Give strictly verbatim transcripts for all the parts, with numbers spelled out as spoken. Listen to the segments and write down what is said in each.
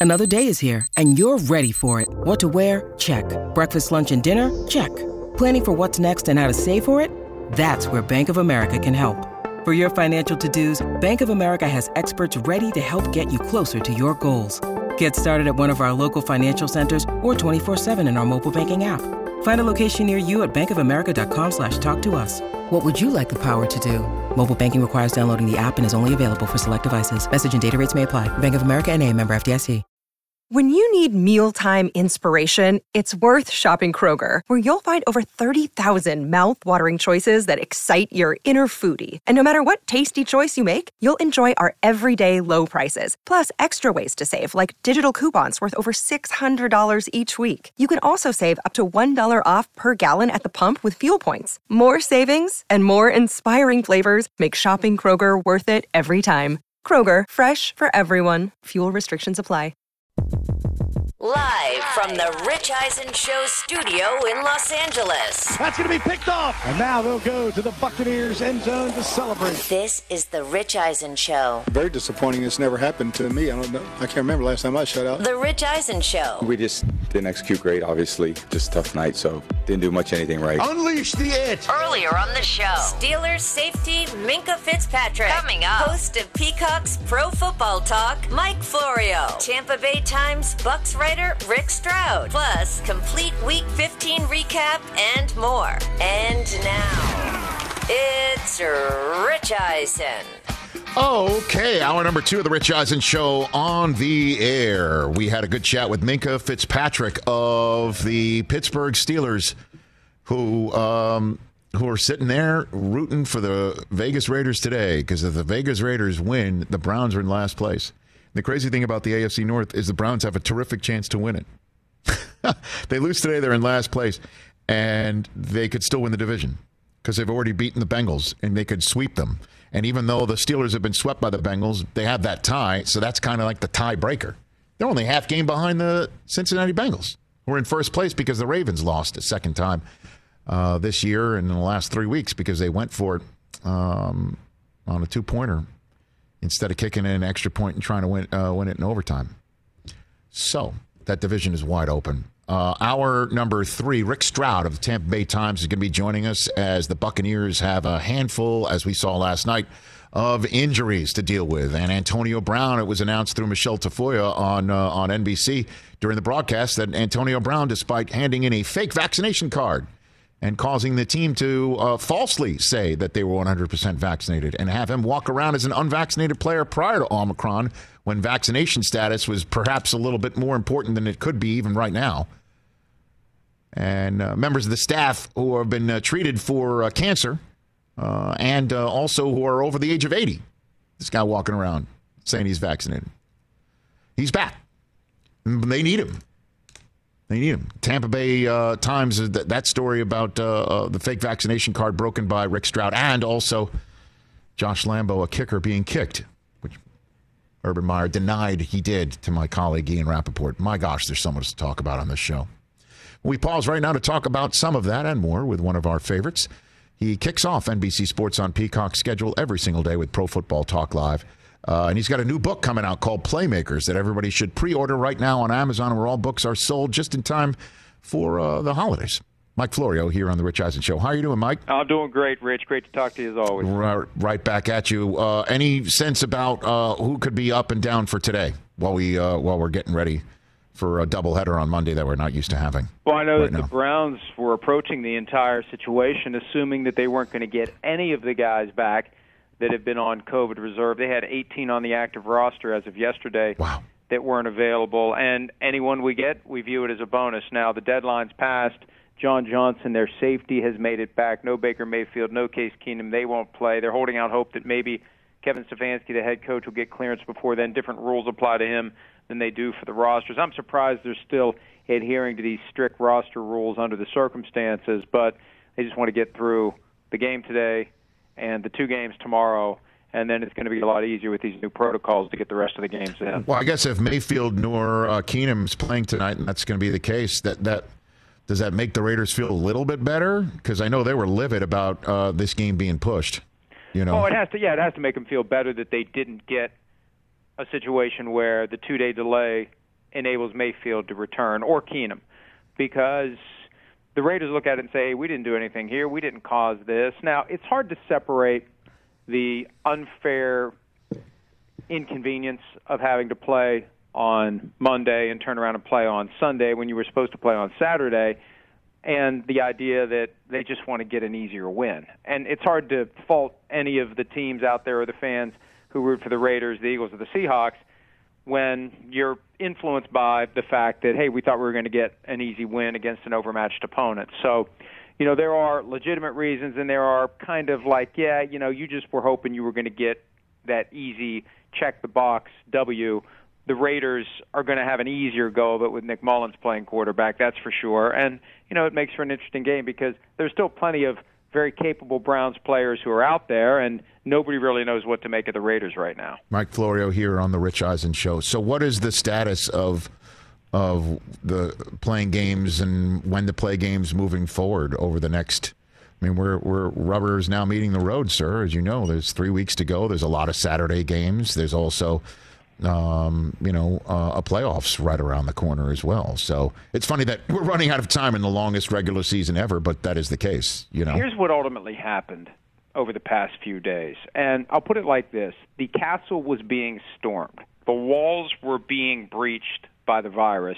Another day is here, and you're ready for it. What to wear? Check. Breakfast, lunch, and dinner? Check. Planning for what's next and how to save for it? That's where Bank of America can help. For your financial to-dos, Bank of America has experts ready to help get you closer to your goals. Get started at one of our local financial centers or twenty-four seven in our mobile banking app. Find a location near you at bankofamerica.com slash talk to us. What would you like the power to do? Mobile banking requires downloading the app and is only available for select devices. Message and data rates may apply. Bank of America N A, member F D I C. When you need mealtime inspiration, it's worth shopping Kroger, where you'll find over thirty thousand mouth-watering choices that excite your inner foodie. And no matter what tasty choice you make, you'll enjoy our everyday low prices, plus extra ways to save, like digital coupons worth over six hundred dollars each week. You can also save up to one dollar off per gallon at the pump with fuel points. More savings and more inspiring flavors make shopping Kroger worth it every time. Kroger, fresh for everyone. Fuel restrictions apply. Live from the Rich Eisen Show studio in Los Angeles. That's going to be picked off. And now they'll go to the Buccaneers end zone to celebrate. This is the Rich Eisen Show. Very disappointing. This never happened to me. I don't know. I can't remember last time I shut out. The Rich Eisen Show. We just didn't execute great, obviously. Just a tough night, so didn't do much anything right. Unleash the it. Earlier on the show, Steelers safety Minkah Fitzpatrick. Coming up, host of Peacock's Pro Football Talk, Mike Florio. Tampa Bay Times Bucks writer Rick Stroud. Plus, complete Week fifteen recap and more. And now, it's Rich Eisen. Okay, hour number two of the Rich Eisen Show on the air. We had a good chat with Minkah Fitzpatrick of the Pittsburgh Steelers, who um, who are sitting there rooting for the Vegas Raiders today, because if the Vegas Raiders win, the Browns are in last place. The crazy thing about the A F C North is the Browns have a terrific chance to win it. They lose today, they're in last place, and they could still win the division because they've already beaten the Bengals, and they could sweep them. And even though the Steelers have been swept by the Bengals, they have that tie, so that's kind of like the tiebreaker. They're only half game behind the Cincinnati Bengals, who are in first place because the Ravens lost a second time uh, this year and in the last three weeks because they went for it um, on a two-pointer instead of kicking in an extra point and trying to win, uh, win it in overtime. So that division is wide open. Uh, hour number three, Rick Stroud of the Tampa Bay Times is going to be joining us as the Buccaneers have a handful, as we saw last night, of injuries to deal with. And Antonio Brown, it was announced through Michelle Tafoya on, uh, on N B C during the broadcast that Antonio Brown, despite handing in a fake vaccination card and causing the team to uh, falsely say that they were one hundred percent vaccinated and have him walk around as an unvaccinated player prior to Omicron when vaccination status was perhaps a little bit more important than it could be even right now. And uh, members of the staff who have been uh, treated for uh, cancer uh, and uh, also who are over the age of eighty. This guy walking around saying he's vaccinated. He's back. They need him. They need him. Tampa Bay uh, Times, that, that story about uh, uh, the fake vaccination card broken by Rick Stroud, and also Josh Lambo, a kicker, being kicked, which Urban Meyer denied he did to my colleague Ian Rappaport. My gosh, there's so much to talk about on this show. We pause right now to talk about some of that and more with one of our favorites. He kicks off N B C Sports on Peacock's schedule every single day with Pro Football Talk Live. Uh, and he's got a new book coming out called Playmakers that everybody should pre-order right now on Amazon, where all books are sold just in time for uh, the holidays. Mike Florio here on The Rich Eisen Show. How are you doing, Mike? I'm doing great, Rich. Great to talk to you as always. Right, right back at you. Uh, any sense about uh, who could be up and down for today while, we, uh, while we're getting ready for a doubleheader on Monday that we're not used to having? Well, I know right that now. The Browns were approaching the entire situation, assuming that they weren't going to get any of the guys back that have been on COVID reserve. They had eighteen on the active roster as of yesterday. Wow. That weren't available. And anyone we get, we view it as a bonus. Now, the deadline's passed. John Johnson, their safety, has made it back. No Baker Mayfield, no Case Keenum. They won't play. They're holding out hope that maybe Kevin Stefanski, the head coach, will get clearance before then. Different rules apply to him than they do for the rosters. I'm surprised they're still adhering to these strict roster rules under the circumstances, but they just want to get through the game today and the two games tomorrow, and then it's going to be a lot easier with these new protocols to get the rest of the games in. Well, I guess if Mayfield nor uh, Keenum's playing tonight, and that's going to be the case, that that does that make the Raiders feel a little bit better? Because I know they were livid about uh, this game being pushed. You know, oh, it has to. Yeah, it has to make them feel better that they didn't get a situation where the two-day delay enables Mayfield to return, or Keenum, because the Raiders look at it and say, hey, we didn't do anything here. We didn't cause this. Now, it's hard to separate the unfair inconvenience of having to play on Monday and turn around and play on Sunday when you were supposed to play on Saturday, and the idea that they just want to get an easier win. And it's hard to fault any of the teams out there or the fans who root for the Raiders, the Eagles, or the Seahawks when you're influenced by the fact that, hey, we thought we were going to get an easy win against an overmatched opponent. So, you know, there are legitimate reasons, and there are kind of like, yeah, you know, you just were hoping you were going to get that easy check-the-box W. The Raiders are going to have an easier go of it with Nick Mullins playing quarterback, that's for sure. And, you know, it makes for an interesting game because there's still plenty of very capable Browns players who are out there, and nobody really knows what to make of the Raiders right now. Mike Florio here on the Rich Eisen Show. So what is the status of of the playing games and when to play games moving forward over the next – I mean, we're, we're rubber is now meeting the road, sir. As you know, there's three weeks to go. There's a lot of Saturday games. There's also – Um, you know, uh, a playoffs right around the corner as well. So it's funny that we're running out of time in the longest regular season ever, but that is the case, you know. Here's what ultimately happened over the past few days, and I'll put it like this. The castle was being stormed. The walls were being breached by the virus,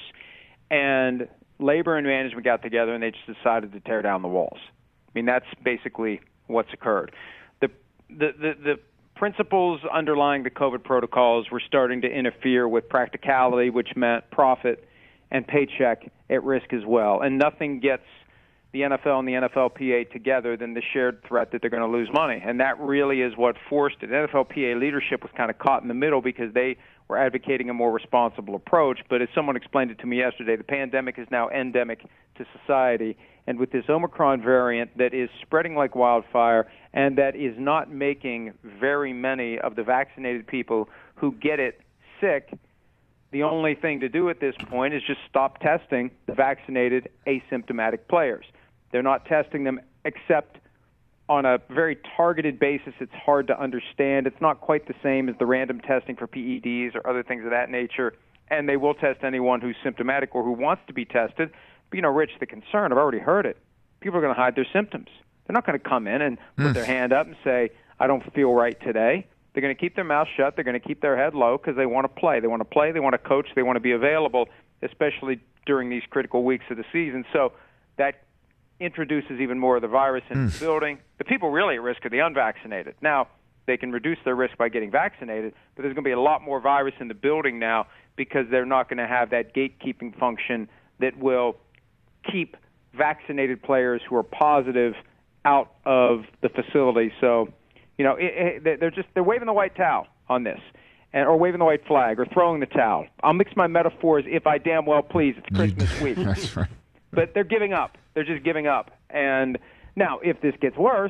and labor and management got together, and they just decided to tear down the walls. I mean, that's basically what's occurred. The the the, the principles underlying the COVID protocols were starting to interfere with practicality, which meant profit and paycheck at risk as well. And nothing gets the N F L and the N F L P A together than the shared threat that they're going to lose money. And that really is what forced it. N F L P A leadership was kind of caught in the middle because they were advocating a more responsible approach. But as someone explained it to me yesterday, the pandemic is now endemic to society. And with this Omicron variant that is spreading like wildfire and that is not making very many of the vaccinated people who get it sick, the only thing to do at this point is just stop testing the vaccinated asymptomatic players. They're not testing them except on a very targeted basis. It's hard to understand. It's not quite the same as the random testing for P E Ds or other things of that nature. And they will test anyone who's symptomatic or who wants to be tested. But, you know, Rich, the concern, I've already heard it. People are going to hide their symptoms. They're not going to come in and put their hand up and say, I don't feel right today. They're going to keep their mouth shut. They're going to keep their head low because they want to play. They want to play. They want to coach. They want to be available, especially during these critical weeks of the season. So that introduces even more of the virus in the building. The people really at risk are the unvaccinated. Now, they can reduce their risk by getting vaccinated, but there's going to be a lot more virus in the building now because they're not going to have that gatekeeping function that will keep vaccinated players who are positive out of the facility. So, you know, it, it, they're just they're waving the white towel on this, and or waving the white flag, or throwing the towel. I'll mix my metaphors if I damn well please. It's Christmas week. That's right. But they're giving up. They're just giving up. And now, if this gets worse,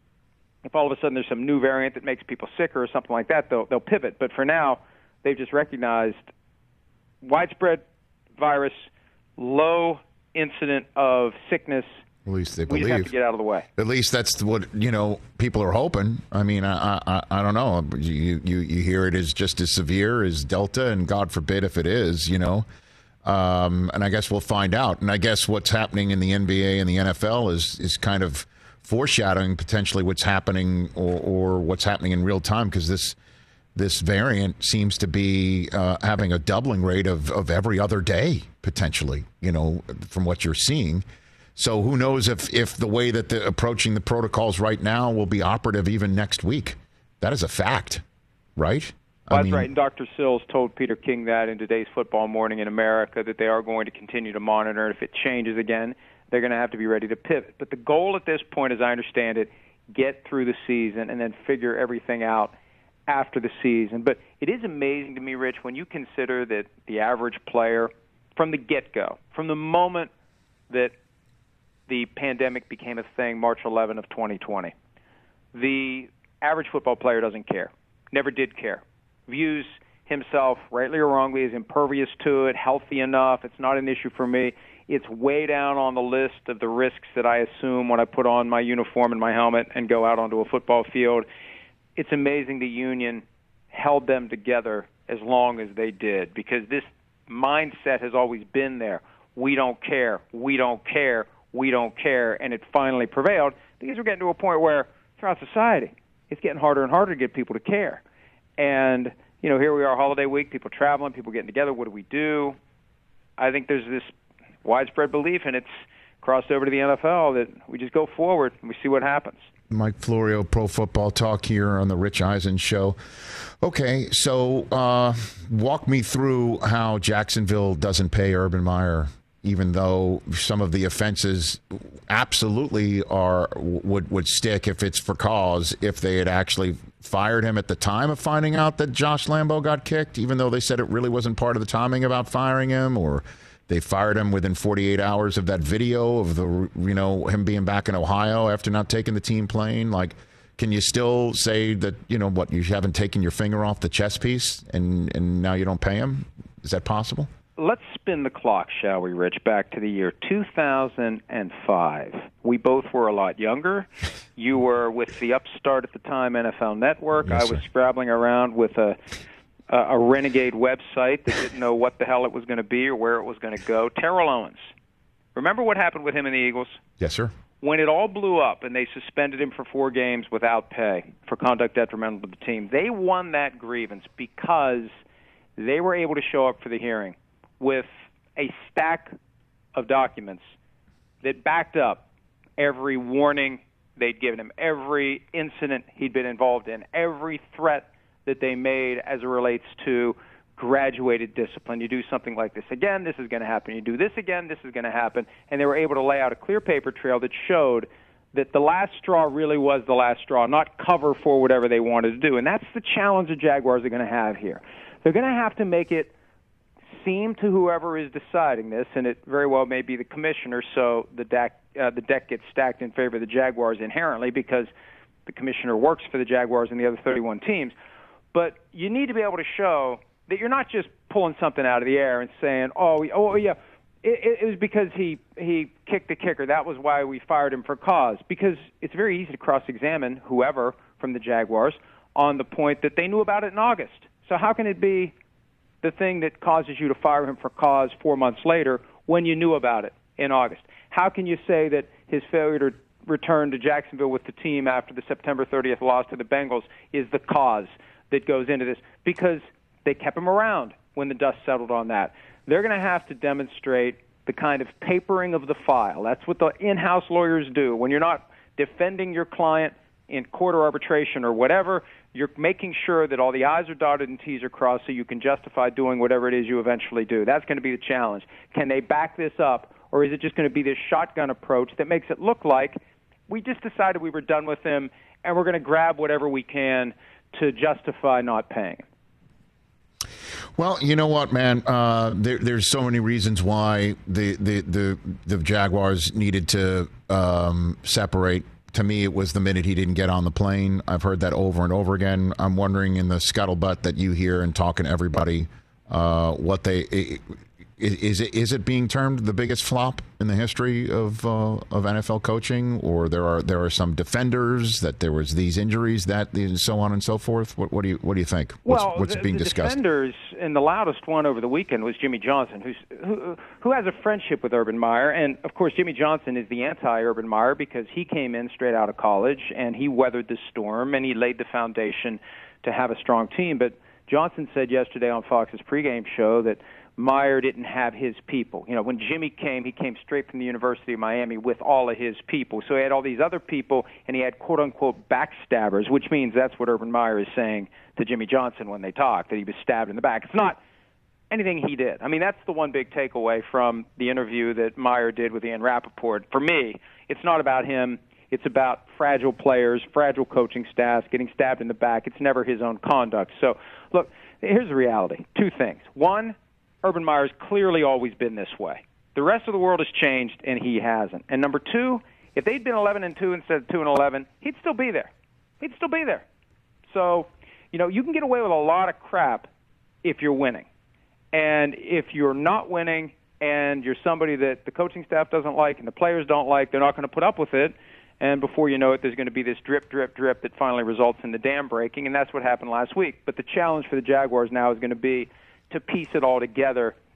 if all of a sudden there's some new variant that makes people sicker or something like that, they'll they'll pivot. But for now, they've just recognized widespread virus, low incident of sickness. At least they we believe. just have to get out of the way. At least that's what, you know, people are hoping. I mean, I I, I don't know. You, you you hear it as just as severe as Delta, and God forbid if it is, you know. Um, and I guess we'll find out. And I guess what's happening in the N B A and the N F L is is kind of foreshadowing potentially what's happening or, or what's happening in real time, because this this variant seems to be uh, having a doubling rate of, of every other day, potentially, you know, from what you're seeing. So who knows if, if the way that they're approaching the protocols right now will be operative even next week. That is a fact, right? Well, I that's mean, right. And Doctor Sills told Peter King that in today's Football Morning in America, that they are going to continue to monitor. If it changes again, they're going to have to be ready to pivot. But the goal at this point, as I understand it, get through the season and then figure everything out after the season. But it is amazing to me, Rich, when you consider that the average player, from the get-go, from the moment that the pandemic became a thing, March eleventh of twenty twenty, the average football player doesn't care, never did care, views himself, rightly or wrongly, as impervious to it, healthy enough, it's not an issue for me. It's way down on the list of the risks that I assume when I put on my uniform and my helmet and go out onto a football field. It's amazing the union held them together as long as they did, because this mindset has always been there. We don't care. We don't care. We don't care. And it finally prevailed because we're getting to a point where throughout society, it's getting harder and harder to get people to care. And, you know, here we are, holiday week, people traveling, people getting together. What do we do? I think there's this widespread belief, and it's crossed over to the N F L, that we just go forward and we see what happens. Mike Florio, Pro Football Talk here on the Rich Eisen Show. Okay, so uh, walk me through how Jacksonville doesn't pay Urban Meyer, even though some of the offenses absolutely are would would stick if it's for cause. If they had actually fired him at the time of finding out that Josh Lambo got kicked, even though they said it really wasn't part of the timing about firing him, or they fired him within forty-eight hours of that video of the, you know, him being back in Ohio after not taking the team plane. Like, can you still say that, you know, what, you haven't taken your finger off the chess piece and, and now you don't pay him? Is that possible? Let's spin the clock, shall we, Rich, back to the year two thousand five. We both were a lot younger. You were with the upstart at the time, N F L Network. Yes, I was sir. scrabbling around with a a renegade website that didn't know what the hell it was going to be or where it was going to go. Terrell Owens. Remember what happened with him and the Eagles? Yes, sir. When it all blew up and they suspended him for four games without pay for conduct detrimental to the team, they won that grievance because they were able to show up for the hearing with a stack of documents that backed up every warning they'd given him, every incident he'd been involved in, every threat that they made as it relates to graduated discipline. You do something like this again, this is going to happen. You do this again, this is going to happen. And they were able to lay out a clear paper trail that showed that the last straw really was the last straw, not cover for whatever they wanted to do. And that's the challenge the Jaguars are going to have here. They're going to have to make it seem to whoever is deciding this, and it very well may be the commissioner, so the deck, uh, the deck gets stacked in favor of the Jaguars inherently because the commissioner works for the Jaguars and the other thirty-one teams. But you need to be able to show that you're not just pulling something out of the air and saying, oh, oh yeah, it, it was because he, he kicked the kicker. That was why we fired him for cause. Because it's very easy to cross-examine whoever from the Jaguars on the point that they knew about it in August. So how can it be the thing that causes you to fire him for cause four months later when you knew about it in August? How can you say that his failure to return to Jacksonville with the team after the September thirtieth loss to the Bengals is the cause that goes into this? Because they kept him around when the dust settled on that. They're going to have to demonstrate the kind of papering of the file. That's what the in-house lawyers do. When you're not defending your client in court or arbitration or whatever, you're making sure that all the I's are dotted and T's are crossed so you can justify doing whatever it is you eventually do. That's going to be the challenge. Can they back this up, or is it just going to be this shotgun approach that makes it look like we just decided we were done with him and we're going to grab whatever we can to justify not paying him? Well, you know what, man? Uh, there, there's so many reasons why the the the, the Jaguars needed to um, separate. To me, it was the minute he didn't get on the plane. I've heard that over and over again. I'm wondering, in the scuttlebutt that you hear and talking to everybody, uh, what they is it is it being termed the biggest flop in the history of uh, of N F L coaching, or there are there are some defenders that there was these injuries that and so on and so forth. What, what do you what do you think? What's, well, what's the, being the discussed? Defenders, and the loudest one over the weekend was Jimmy Johnson, who's who who has a friendship with Urban Meyer, and of course Jimmy Johnson is the anti-Urban Meyer because he came in straight out of college and he weathered the storm and he laid the foundation to have a strong team. But Johnson said yesterday on Fox's pregame show that Meyer didn't have his people. You know, when Jimmy came, he came straight from the University of Miami with all of his people. So he had all these other people, and he had quote-unquote backstabbers, which means that's what Urban Meyer is saying to Jimmy Johnson when they talk, that he was stabbed in the back. It's not anything he did. I mean, that's the one big takeaway from the interview that Meyer did with Ian Rappaport. For me, it's not about him. It's about fragile players, fragile coaching staffs, getting stabbed in the back. It's never his own conduct. So, look, here's the reality. Two things. One, Urban Meyer's clearly always been this way. The rest of the world has changed, and he hasn't. And number two, if they'd been eleven and two instead of two and eleven, he'd still be there. He'd still be there. So, you know, you can get away with a lot of crap if you're winning. And if you're not winning and you're somebody that the coaching staff doesn't like and the players don't like, they're not going to put up with it. And before you know it, there's going to be this drip, drip, drip that finally results in the dam breaking, and that's what happened last week. But the challenge for the Jaguars now is going to be to piece it all together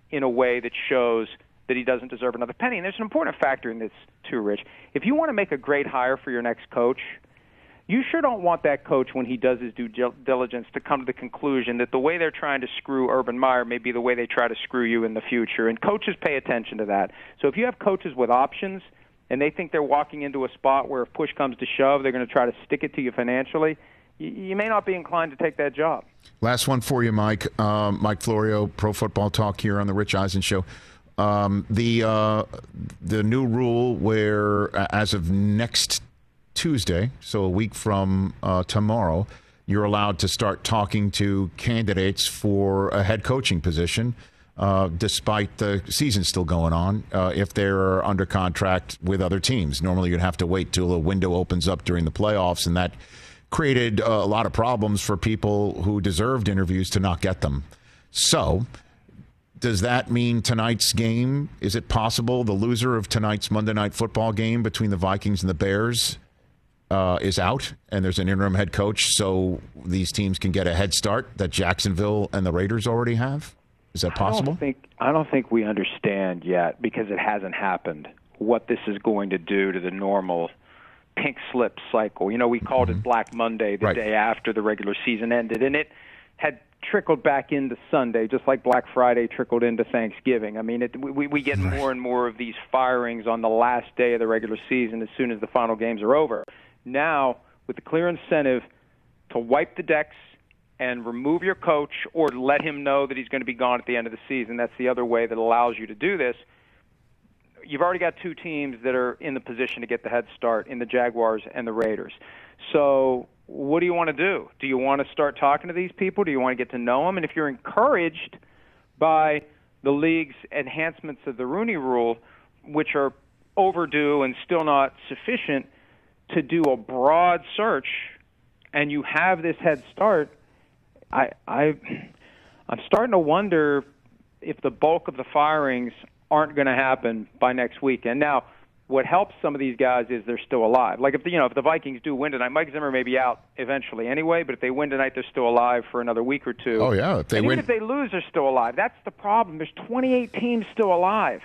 in a way that shows that he doesn't deserve another penny. And there's an important factor in this too, Rich. If you want to make a great hire for your next coach, you sure don't want that coach, when he does his due diligence, to come to the conclusion that the way they're trying to screw Urban Meyer may be the way they try to screw you in the future. And coaches pay attention to that. So if you have coaches with options and they think they're walking into a spot where if push comes to shove, they're going to try to stick it to you financially, you, you may not be inclined to take that job. Last one for you, Mike. Um, Mike Florio, Pro Football Talk here on the Rich Eisen Show. Um, the uh, the new rule where, uh, as of next Tuesday, so a week from uh, tomorrow, you're allowed to start talking to candidates for a head coaching position, uh, despite the season still going on, uh, if they're under contract with other teams. Normally, you'd have to wait till a window opens up during the playoffs, and that created uh, a lot of problems for people who deserved interviews to not get them. So, does that mean tonight's game, is it possible the loser of tonight's Monday Night Football game between the Vikings and the Bears uh, is out, and there's an interim head coach, so these teams can get a head start that Jacksonville and the Raiders already have? Is that possible? I don't think, I don't think we understand yet, because it hasn't happened, what this is going to do to the normal pink slip cycle. You know, we called mm-hmm. it Black Monday the right. day after the regular season ended, and it had trickled back into Sunday, just like Black Friday trickled into Thanksgiving. I mean, it, we, we get right. more and more of these firings on the last day of the regular season as soon as the final games are over. Now, with the clear incentive to wipe the decks and remove your coach or let him know that he's going to be gone at the end of the season, that's the other way that allows you to do this. You've already got two teams that are in the position to get the head start in the Jaguars and the Raiders. So what do you want to do? Do you want to start talking to these people? Do you want to get to know them? And if you're encouraged by the league's enhancements of the Rooney Rule, which are overdue and still not sufficient, to do a broad search, and you have this head start, I, I, I'm starting to wonder if the bulk of the firings aren't going to happen by next weekend. Now, what helps some of these guys is they're still alive. Like if the, you know if the Vikings do win tonight, Mike Zimmer may be out eventually anyway. But if they win tonight, they're still alive for another week or two. Oh yeah, if they and win, even if they lose, they're still alive. That's the problem. There's twenty-eight teams still alive.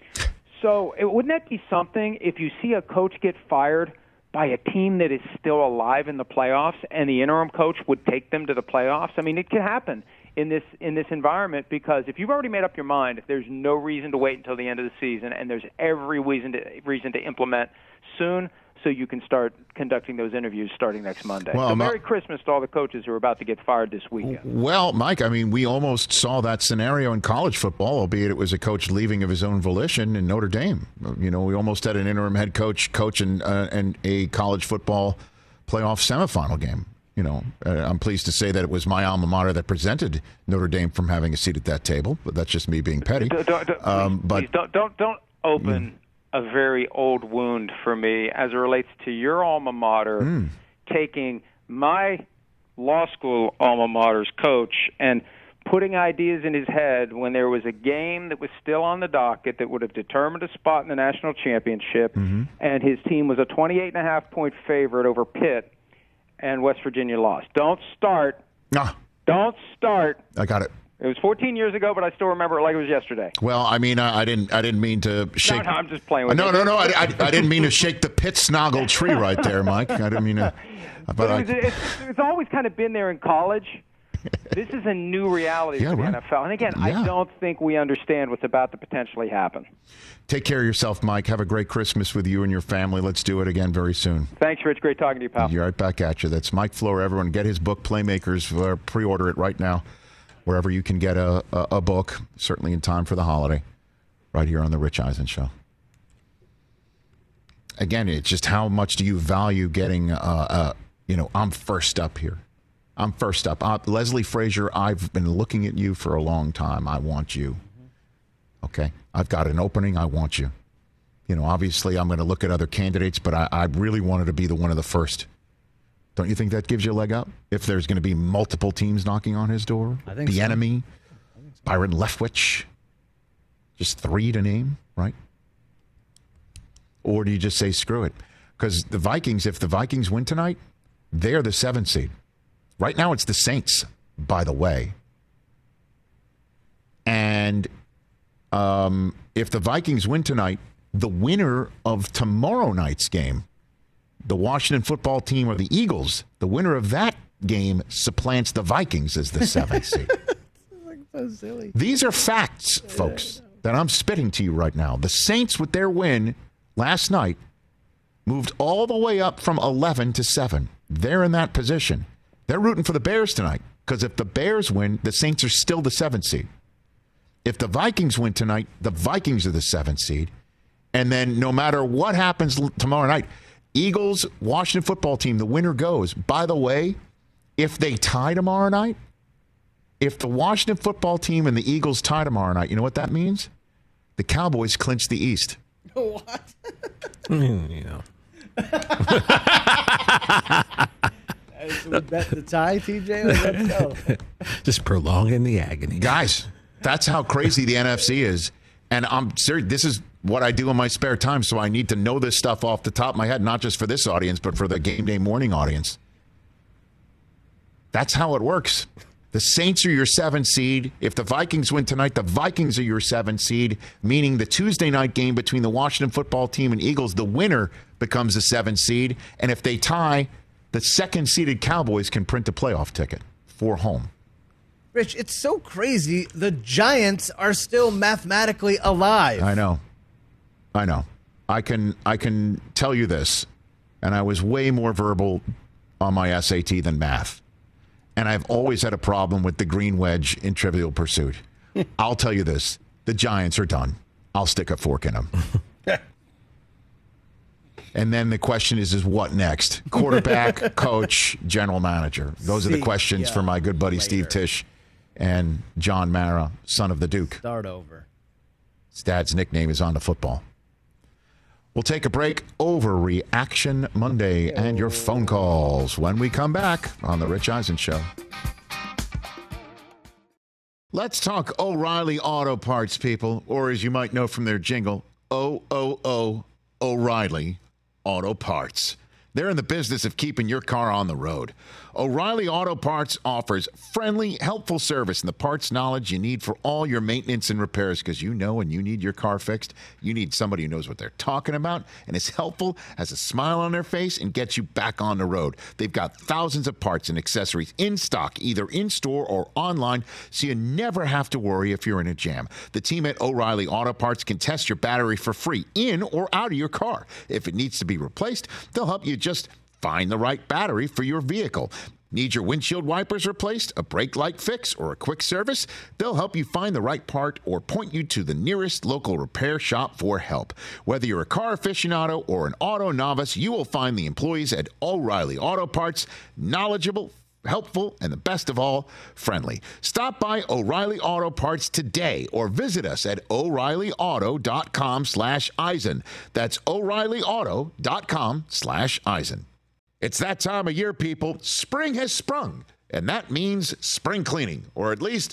So it, wouldn't that be something if you see a coach get fired by a team that is still alive in the playoffs, and the interim coach would take them to the playoffs? I mean, it can happen in this in this environment, because if you've already made up your mind, if there's no reason to wait until the end of the season, and there's every reason to reason to implement soon, so you can start conducting those interviews starting next Monday. Well, so Merry Christmas to all the coaches who are about to get fired this weekend. Well, Mike, I mean, we almost saw that scenario in college football, albeit it was a coach leaving of his own volition in Notre Dame. You know, we almost had an interim head coach coach in, uh, in a college football playoff semifinal game. You know, uh, I'm pleased to say that it was my alma mater that prevented Notre Dame from having a seat at that table, but that's just me being petty. Don't, don't, um, please, but please don't don't don't open mm. a very old wound for me as it relates to your alma mater mm. taking my law school alma mater's coach and putting ideas in his head when there was a game that was still on the docket that would have determined a spot in the national championship, mm-hmm. and his team was a twenty-eight and a half point favorite over Pitt, and West Virginia lost. Don't start. Nah. Don't start. I got it. It was fourteen years ago, but I still remember it like it was yesterday. Well, I mean, I, I didn't. I didn't mean to shake. No, no, I'm just playing with no, you. No, no, no. I, I, I didn't mean to shake the pit snoggle tree right there, Mike. I didn't mean to. But, but I, it was, it's, it's always kind of been there in college. This is a new reality yeah, for the right. N F L. And again, yeah. I don't think we understand what's about to potentially happen. Take care of yourself, Mike. Have a great Christmas with you and your family. Let's do it again very soon. Thanks, Rich. Great talking to you, pal. You're right back at you. That's Mike Florio. Everyone, get his book, Playmakers. Uh, pre-order it right now, wherever you can get a, a, a book, certainly in time for the holiday, right here on The Rich Eisen Show. Again, it's just how much do you value getting, uh, uh, you know, I'm first up here. I'm first up. Uh, Leslie Frazier, I've been looking at you for a long time. I want you. Okay? I've got an opening. I want you. You know, obviously, I'm going to look at other candidates, but I, I really wanted to be the one of the first. Don't you think that gives you a leg up? If there's going to be multiple teams knocking on his door? I think the so. enemy, I think so. Byron Leftwich. Just three to name, right? Or do you just say, screw it? Because the Vikings, if the Vikings win tonight, they're the seventh seed. Right now, it's the Saints, by the way. And Um, if the Vikings win tonight, the winner of tomorrow night's game, the Washington football team or the Eagles, the winner of that game supplants the Vikings as the seventh seed. Like so silly. These are facts, folks, that I'm spitting to you right now. The Saints, with their win last night, moved all the way up from eleven to seven. They're in that position. They're rooting for the Bears tonight because if the Bears win, the Saints are still the seventh seed. If the Vikings win tonight, the Vikings are the seventh seed. And then no matter what happens tomorrow night, Eagles, Washington football team, the winner goes. By the way, if they tie tomorrow night, if the Washington football team and the Eagles tie tomorrow night, you know what that means? The Cowboys clinch the East. What? Mm, yeah. So we bet the tie, T J? Let's go. Just prolonging the agony. Guys, that's how crazy the N F C is. And I'm serious. This is what I do in my spare time, so I need to know this stuff off the top of my head, not just for this audience, but for the game day morning audience. That's how it works. The Saints are your seventh seed. If the Vikings win tonight, the Vikings are your seventh seed, meaning the Tuesday night game between the Washington football team and Eagles, the winner becomes the seventh seed. And if they tie, the second-seeded Cowboys can print a playoff ticket for home. Rich, it's so crazy. The Giants are still mathematically alive. I know. I know. I can I can tell you this, and I was way more verbal on my S A T than math. And I've always had a problem with the green wedge in Trivial Pursuit. I'll tell you this. The Giants are done. I'll stick a fork in them. And then the question is, is what next? Quarterback, coach, general manager. Those See, are the questions yeah, for my good buddy later. Steve Tisch and John Mara, son of the Duke. Start over. His dad's nickname is On the Football. We'll take a break. Overreaction Monday and your phone calls when we come back on The Rich Eisen Show. Let's talk O'Reilly Auto Parts, people, or as you might know from their jingle, O O O O'Reilly Auto Parts. They're in the business of keeping your car on the road. O'Reilly Auto Parts offers friendly, helpful service and the parts knowledge you need for all your maintenance and repairs, because you know when you need your car fixed, you need somebody who knows what they're talking about and is helpful, has a smile on their face, and gets you back on the road. They've got thousands of parts and accessories in stock, either in-store or online, so you never have to worry if you're in a jam. The team at O'Reilly Auto Parts can test your battery for free in or out of your car. If it needs to be replaced, they'll help you just find the right battery for your vehicle. Need your windshield wipers replaced, a brake light fix, or a quick service? They'll help you find the right part or point you to the nearest local repair shop for help. Whether you're a car aficionado or an auto novice, you will find the employees at O'Reilly Auto Parts knowledgeable, helpful, and the best of all, friendly. Stop by O'Reilly Auto Parts today or visit us at O'Reilly Auto dot com slash Eisen. That's O'Reilly Auto dot com slash Eisen. It's that time of year, people. Spring has sprung, and that means spring cleaning, or at least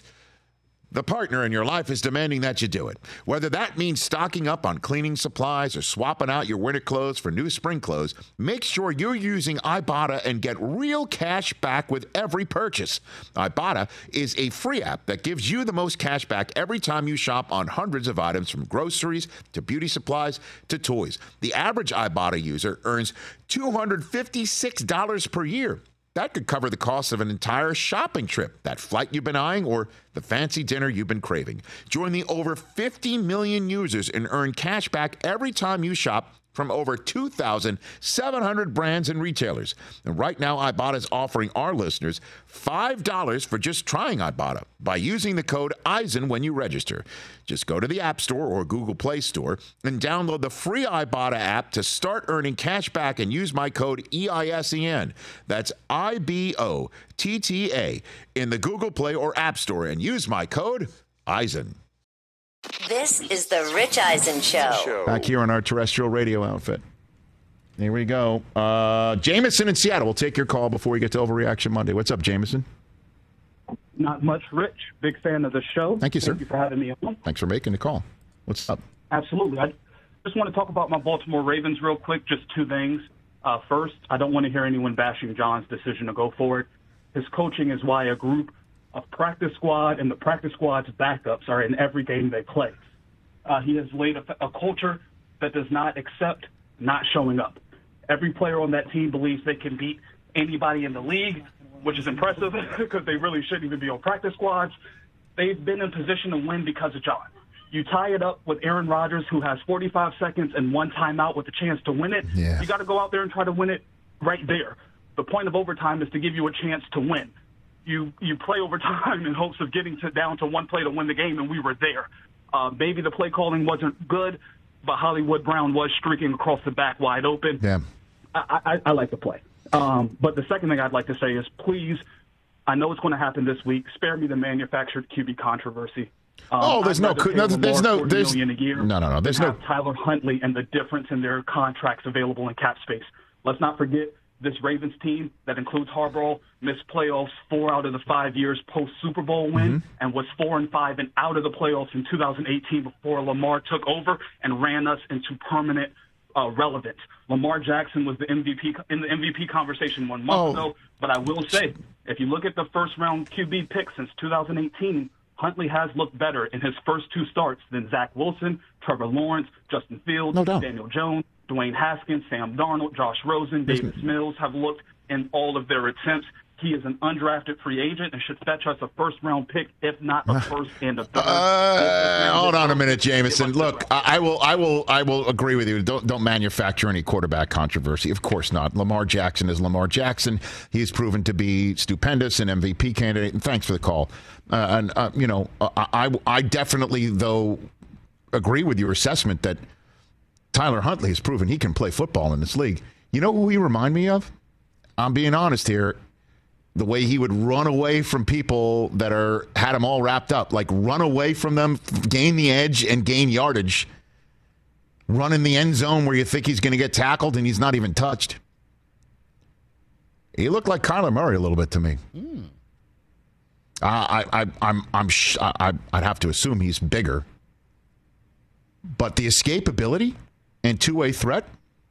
the partner in your life is demanding that you do it. Whether that means stocking up on cleaning supplies or swapping out your winter clothes for new spring clothes, make sure you're using Ibotta and get real cash back with every purchase. Ibotta is a free app that gives you the most cash back every time you shop on hundreds of items, from groceries to beauty supplies to toys. The average Ibotta user earns two hundred fifty-six dollars per year. That could cover the cost of an entire shopping trip, that flight you've been eyeing, or the fancy dinner you've been craving. Join the over fifty million users and earn cash back every time you shop from over two thousand seven hundred brands and retailers. And right now, Ibotta is offering our listeners five dollars for just trying Ibotta by using the code Eisen when you register. Just go to the App Store or Google Play Store and download the free Ibotta app to start earning cash back and use my code E I S E N. That's I B O T T A in the Google Play or App Store and use my code Eisen. This is the Rich Eisen Show. Back here on our terrestrial radio outfit. Here we go. Uh, Jameson in Seattle. We'll take your call before we get to Overreaction Monday. What's up, Jameson? Not much, Rich. Big fan of the show. Thank you, sir. Thank you for having me on. Thanks for making the call. What's up? Absolutely. I just want to talk about my Baltimore Ravens real quick. Just two things. Uh, first, I don't want to hear anyone bashing John's decision to go forward. His coaching is why a group of practice squad and the practice squad's backups are in every game they play. Uh, he has laid a, a culture that does not accept not showing up. Every player on that team believes they can beat anybody in the league, which is impressive because they really shouldn't even be on practice squads. They've been in position to win because of John. You tie it up with Aaron Rodgers, who has forty-five seconds and one timeout with a chance to win it. Yeah. You got to go out there and try to win it right there. The point of overtime is to give you a chance to win. You you play overtime in hopes of getting to down to one play to win the game, and we were there. Uh, maybe the play calling wasn't good, but Hollywood Brown was streaking across the back wide open. Yeah. I, I, I like the play. Um, but the second thing I'd like to say is, please, I know it's going to happen this week. Spare me the manufactured Q B controversy. Um, oh, there's no, no, there's no, there's a year no, no, no, there's no. Tyler Huntley and the difference in their contracts available in cap space. Let's not forget this Ravens team that includes Harbaugh missed playoffs four out of the five years post Super Bowl win, Mm-hmm. and was four and five and out of the playoffs in two thousand eighteen before Lamar took over and ran us into permanent uh, relevance. Lamar Jackson was the M V P in the M V P conversation one month Oh. ago, but I will say, if you look at the first round Q B pick since two thousand eighteen, Huntley has looked better in his first two starts than Zach Wilson, Trevor Lawrence, Justin Fields, No doubt. Daniel Jones, Dwayne Haskins, Sam Darnold, Josh Rosen, Davis Mills have looked in all of their attempts. He is an undrafted free agent and should fetch us a first-round pick, if not a first and a third. Uh, hold on a minute, Jameson. Look, I, I will, I will, I will agree with you. Don't, don't manufacture any quarterback controversy. Of course not. Lamar Jackson is Lamar Jackson. He's proven to be stupendous, an M V P candidate. And thanks for the call. Uh, and uh, you know, I, I, I definitely though agree with your assessment that Tyler Huntley has proven he can play football in this league. You know who he remind me of? I'm being honest here. The way he would run away from people that are had him all wrapped up, like run away from them, gain the edge, and gain yardage. Run in the end zone where you think he's going to get tackled and he's not even touched. He looked like Kyler Murray a little bit to me. Mm. Uh, I, I, I'm, I'm, sh- I, I'd have to assume he's bigger, but the escapability and two-way threat,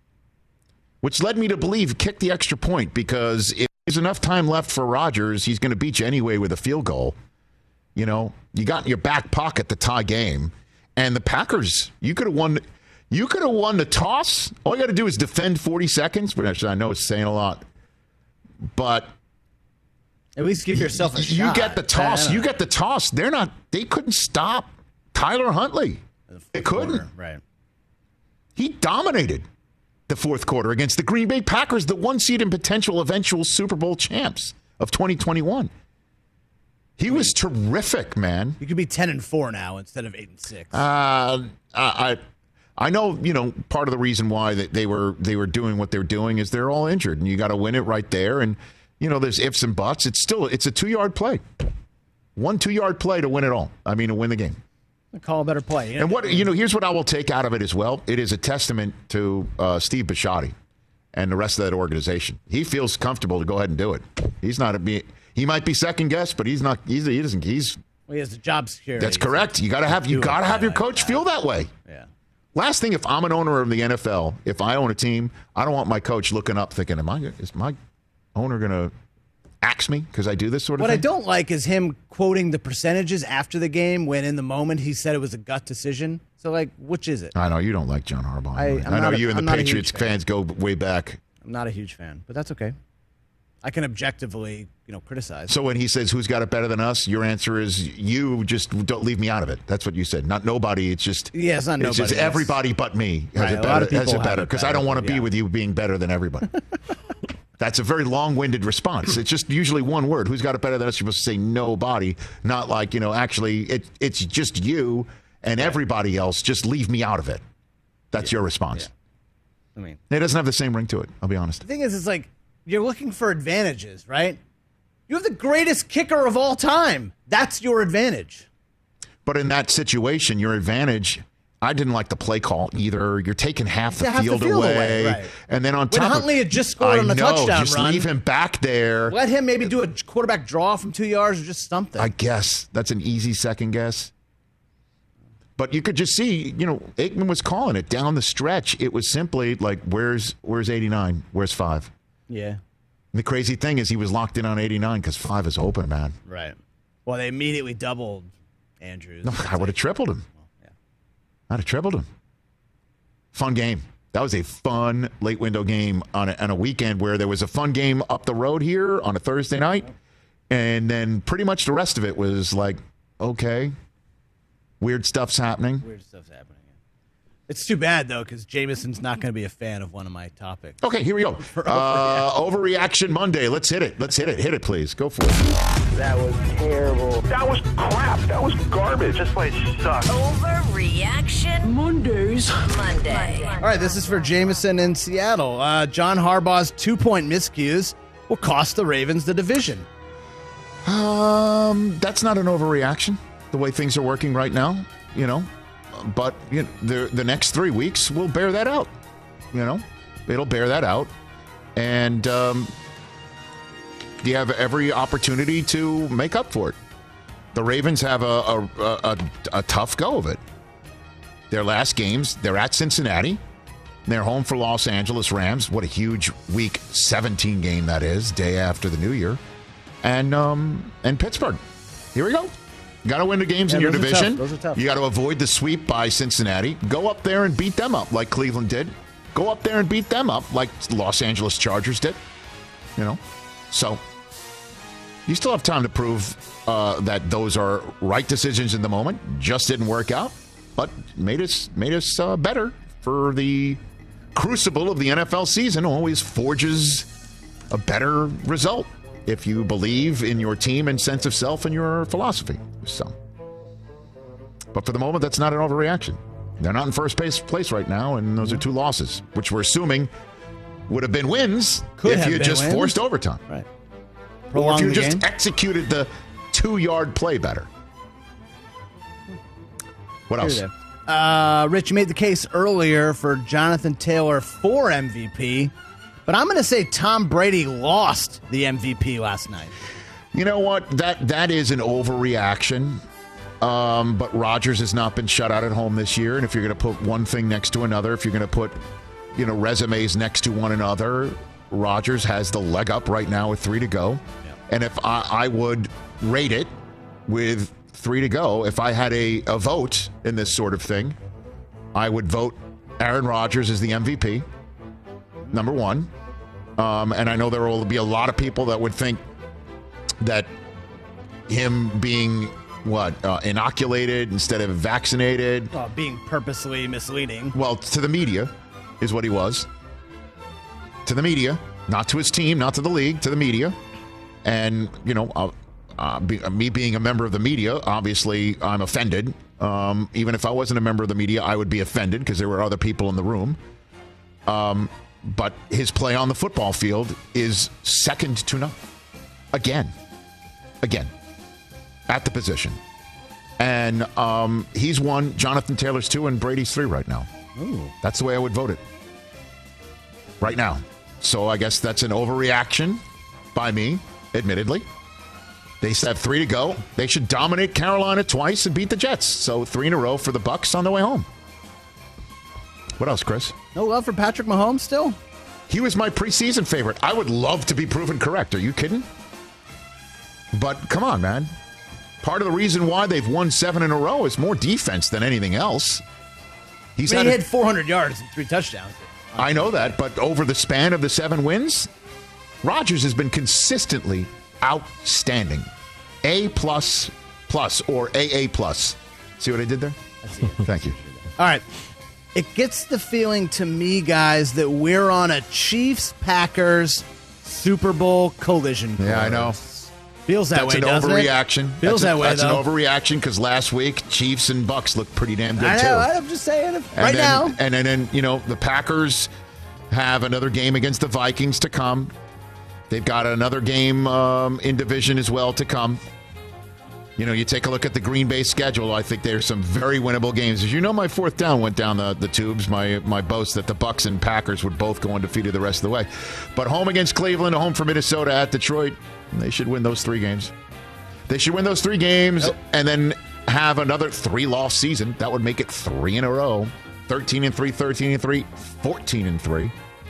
which led me to believe kick the extra point, because if there's enough time left for Rodgers, he's going to beat you anyway with a field goal. You know, you got in your back pocket the tie game, and the Packers, you could have won. You could have won the toss. All you got to do is defend forty seconds. But actually, I know it's saying a lot, but at least give yourself a you shot. You get the toss. You get the toss. They're not. They couldn't stop Tyler Huntley. They couldn't. Right. He dominated the fourth quarter against the Green Bay Packers, the one seed and potential eventual Super Bowl champs of twenty twenty-one. He was terrific, man. You could be ten and four now instead of eight and six. Uh, I, I know, you know, part of the reason why they, they were they were doing what they're doing is they're all injured, and you got to win it right there. And you know, there's ifs and buts. It's still it's a two yard play, one two yard play to win it all. I mean, to win the game. Call a better play. And what you know, here's what I will take out of it as well. It is a testament to uh, Steve Bisciotti and the rest of that organization. He feels comfortable to go ahead and do it. He's not a be. He might be second guessed, but he's not. He's he doesn't. He's. Well, he has a job security. That's correct. You got to have. You got to have your coach feel that way. Yeah. Last thing, if I'm an owner of the N F L, if I own a team, I don't want my coach looking up thinking, "Am I? Is my owner going to axe me because I do this sort of what thing?" What I don't like is him quoting the percentages after the game when in the moment he said it was a gut decision. So, like, which is it? I know you don't like John Harbaugh. I, I know a, you and I'm the Patriots fans go way back. I'm not a huge fan, but that's okay. I can objectively, you know, criticize. So when he says who's got it better than us, your answer is you just don't leave me out of it. That's what you said. Not nobody. It's just yeah, it's not it's nobody. just everybody but me has right, it better. Has it better because I don't want to yeah. be with you being better than everybody. That's a very long-winded response. It's just usually one word. Who's got it better than us? You're supposed to say nobody, not like, you know, actually it, it's just you and everybody else. Just leave me out of it. That's yeah. your response. Yeah. I mean, it doesn't have the same ring to it. I'll be honest. The thing is, it's like you're looking for advantages, right? You have the greatest kicker of all time. That's your advantage. But in that situation, your advantage, I didn't like the play call either. You're taking half the, half field, the field away. away right. And then on when top Huntley of, had just scored I on the know, touchdown just run. leave him back there. Let him maybe do a quarterback draw from two yards or just something. I guess. That's an easy second guess. But you could just see, you know, Aikman was calling it down the stretch. It was simply like, where's where's eighty-nine? Where's five? Yeah. And the crazy thing is he was locked in on eighty-nine because five is open, man. Right. Well, they immediately doubled Andrews. No, I would have tripled him. Well, yeah. I'd have tripled him. Fun game. That was a fun late window game on a, on a weekend where there was a fun game up the road here on a Thursday night. And then pretty much the rest of it was like, okay, weird stuff's happening. Weird stuff's happening. It's too bad, though, because Jameson's not going to be a fan of one of my topics. Okay, here we go. Uh, overreaction Monday. Let's hit it. Let's hit it. Hit it, please. Go for it. That was terrible. That was crap. That was garbage. This place sucks. Overreaction Mondays. Monday. All right, this is for Jameson in Seattle. Uh, John Harbaugh's two-point miscues will cost the Ravens the division. Um, that's not an overreaction, the way things are working right now, you know. But you know, the the next three weeks will bear that out. You know, it'll bear that out, and um, you have every opportunity to make up for it. The Ravens have a a, a a tough go of it. Their last games, they're at Cincinnati. They're home for Los Angeles Rams. What a huge Week seventeen game that is, day after the New Year, and um and Pittsburgh. Here we go. Got to win the games yeah, in your those division. Are tough. Those are tough. You got to avoid the sweep by Cincinnati. Go up there and beat them up like Cleveland did. Go up there and beat them up like Los Angeles Chargers did. You know, so you still have time to prove uh, that those are right decisions in the moment. Just didn't work out, but made us made us uh, better for the crucible of the N F L season. Always forges a better result if you believe in your team and sense of self and your philosophy. So, but for the moment, that's not an overreaction. They're not in first place, place right now, and those are two losses, which we're assuming would have been wins Could if have you been just wins. forced overtime. Right. Or if Prolong you the just game. executed the two-yard play better. What else? Here they are. Uh, Rich, you made the case earlier for Jonathan Taylor for M V P, but I'm going to say Tom Brady lost the M V P last night. You know what? That that is an overreaction. Um, but Rodgers has not been shut out at home this year. And if you're going to put one thing next to another, if you're going to put, you know, resumes next to one another, Rodgers has the leg up right now with three to go. Yep. And if I, I would rate it with three to go, if I had a, a vote in this sort of thing, I would vote Aaron Rodgers as the M V P, number one. Um, and I know there will be a lot of people that would think that him being, what, uh, inoculated instead of vaccinated. Well, being purposely misleading. Well, to the media is what he was. To the media, not to his team, not to the league, to the media. And, you know, uh, uh, be, uh, me being a member of the media, obviously I'm offended. Um, even if I wasn't a member of the media, I would be offended because there were other people in the room. Um, but his play on the football field is second to none. Again. Again. At the position. And um, he's one, Jonathan Taylor's two, and Brady's three right now. Ooh. That's the way I would vote it. Right now. So I guess that's an overreaction by me, admittedly. They have three to go. They should dominate Carolina twice and beat the Jets. So three in a row for the Bucs on the way home. What else, Chris? No love for Patrick Mahomes still? He was my preseason favorite. I would love to be proven correct. Are you kidding? But come on, man. Part of the reason why they've won seven in a row is more defense than anything else. He's I mean, had he a, had four hundred yards and three touchdowns. I know that, but over the span of the seven wins, Rodgers has been consistently outstanding. A plus plus or A A plus. See what I did there? I see it. Thank you. All right. It gets the feeling to me, guys, that we're on a Chiefs-Packers Super Bowl collision course. Yeah, I know. Feels that That's way, an doesn't overreaction. it? Feels that's that a, way, That's though. an overreaction because last week Chiefs and Bucks looked pretty damn good I know, too. I'm just saying, And right then, now. And then, and, you know, the Packers have another game against the Vikings to come. They've got another game um, in division as well to come. You know, you take a look at the Green Bay schedule. I think there's some very winnable games. As you know, my fourth down went down the, the tubes. My my boast that the Bucks and Packers would both go undefeated the rest of the way. But home against Cleveland, home for Minnesota, at Detroit, they should win those three games. They should win those three games Nope. and then have another three-loss season. That would make it three in a row. thirteen and three, thirteen and three, fourteen and three.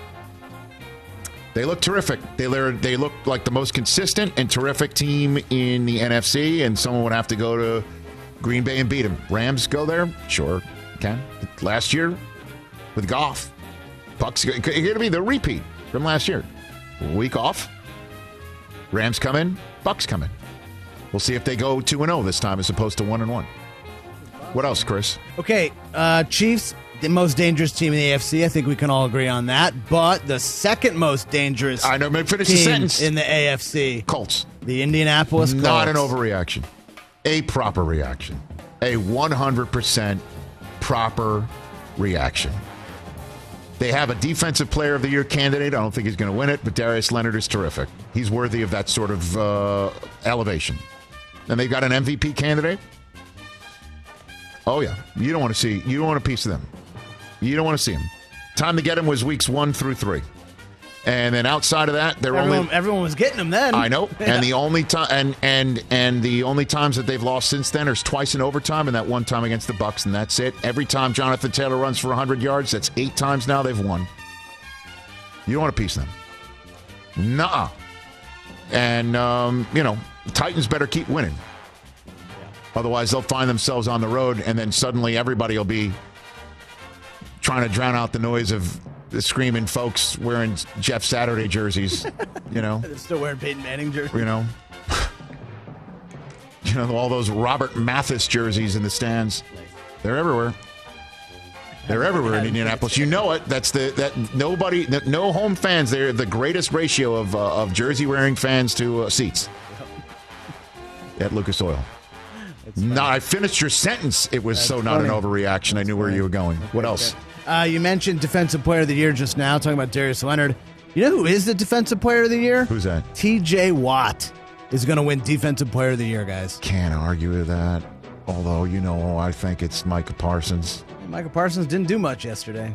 They look terrific. They they look like the most consistent and terrific team in the N F C, and someone would have to go to Green Bay and beat them. Rams go there? Sure. Ken. Last year with Goff, Bucks going to be the repeat from last year. Week off, Rams come in, Bucks come in. We'll see if they go two and oh this time as opposed to one and one. What else, Chris? Okay, uh, Chiefs, the most dangerous team in the A F C. I think we can all agree on that. But the second most dangerous I know, finish team the sentence. in the A F C. Colts. The Indianapolis Colts. Not an overreaction. A proper reaction. A one hundred percent proper reaction. They have a Defensive Player of the Year candidate. I don't think he's going to win it, but Darius Leonard is terrific. He's worthy of that sort of uh, elevation. And they've got an M V P candidate. Oh, yeah. You don't want to see, you don't want a piece of them. You don't want to see them. Time to get them was weeks one through three. And then outside of that, they're everyone, only everyone was getting them then. I know. Yeah. And the only time and and and the only times that they've lost since then is twice in overtime and that one time against the Bucks, and that's it. Every time Jonathan Taylor runs for one hundred yards, that's eight times now they've won. You don't want a piece of them. Nuh-uh. And um, you know, the Titans better keep winning. Otherwise, they'll find themselves on the road, and then suddenly everybody will be trying to drown out the noise of the screaming folks wearing Jeff Saturday jerseys, you know. They're still wearing Peyton Manning jerseys. You know. You know, all those Robert Mathis jerseys in the stands. They're everywhere. They're everywhere in Indianapolis. You know it. That's the that nobody, no home fans. They're the greatest ratio of uh, of jersey wearing fans to uh, seats at Lucas Oil. No, I finished your sentence. It was That's so not funny. an overreaction. I knew where you were going. What else? Uh, you mentioned Defensive Player of the Year just now, talking about Darius Leonard. You know who is the Defensive Player of the Year? Who's that? T J Watt is going to win Defensive Player of the Year, guys. Can't argue with that. Although, you know, I think it's Micah Parsons. Michael Parsons didn't do much yesterday.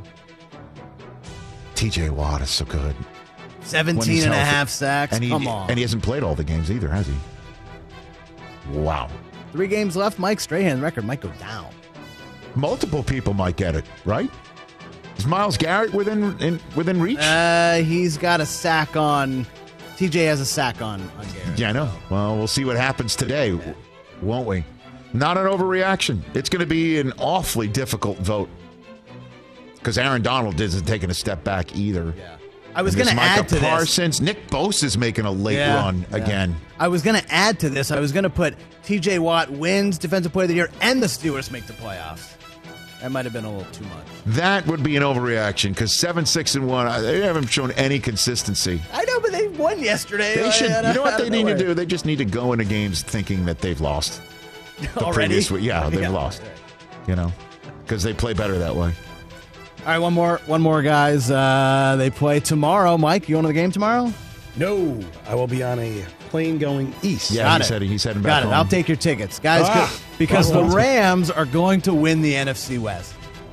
T J Watt is so good. seventeen and a half sacks. And he, Come on. And he hasn't played all the games either, has he? Wow. Three games left. Mike Strahan's record might go down. Multiple people might get it, right? Is Myles Garrett within in, within reach? Uh, he's got a sack on. T J has a sack on, on Garrett. Yeah, I know. Well, we'll see what happens today, yeah. won't we? Not an overreaction. It's going to be an awfully difficult vote because Aaron Donald isn't taking a step back either. Yeah. I was going to add to Parsons, this. Nick Bosa is making a late yeah, run yeah. again. I was going to add to this. I was going to put T J Watt wins Defensive Player of the Year and the Steelers make the playoffs. That might have been a little too much. That would be an overreaction because seven, six, and one. They haven't shown any consistency. I know, but they won yesterday. They should. You know what they need nowhere. to do? They just need to go into games thinking that they've lost. The Already? previous week, yeah, they've Yeah. lost. You know, because they play better that way. All right, one more, one more, guys. Uh, they play tomorrow. Mike, you going to the game tomorrow? No, I will be on a plane going east. Yeah, Got he it. said he's heading Got back it. home. I'll take your tickets, guys, Ah, because well, the well. Rams are going to win the N F C West.